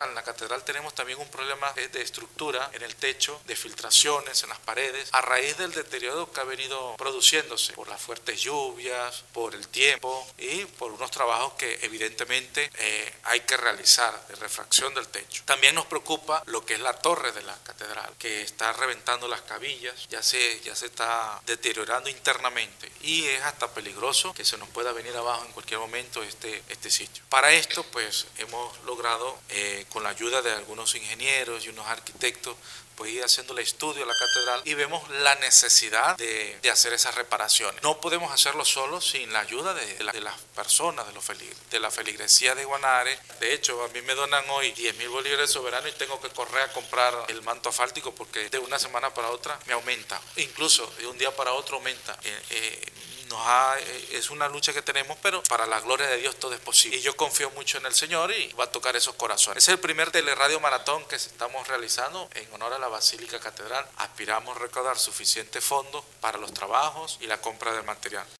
en la catedral tenemos también un problema de estructura en el techo, de filtraciones en las paredes, a raíz del deterioro que ha venido produciéndose por las fuertes lluvias, por el tiempo y por unos trabajos que evidentemente hay que realizar de refracción del techo. También nos preocupa lo que es la torre de la catedral, que está reventando las cabillas, ya se está deteriorando internamente y es hasta peligroso que se nos pueda venir abajo en cualquier momento este sitio. Para esto pues hemos logrado con la ayuda de algunos ingenieros y unos arquitectos pues ir haciendo el estudio a la catedral y vemos la necesidad de hacer esas reparaciones. No podemos hacerlo solo sin la ayuda de las personas, de la feligresía de Guanare. De hecho, a mí me donan hoy 10.000 bolívares soberanos y tengo que correr a comprar el manto asfáltico porque de una semana para otra me aumenta, incluso de un día para otro aumenta. Es una lucha que tenemos, pero para la gloria de Dios todo es posible. Y yo confío mucho en el Señor y va a tocar esos corazones. Es el primer teleradio maratón que estamos realizando en honor a la Basílica Catedral. Aspiramos a recaudar suficiente fondos para los trabajos y la compra del material.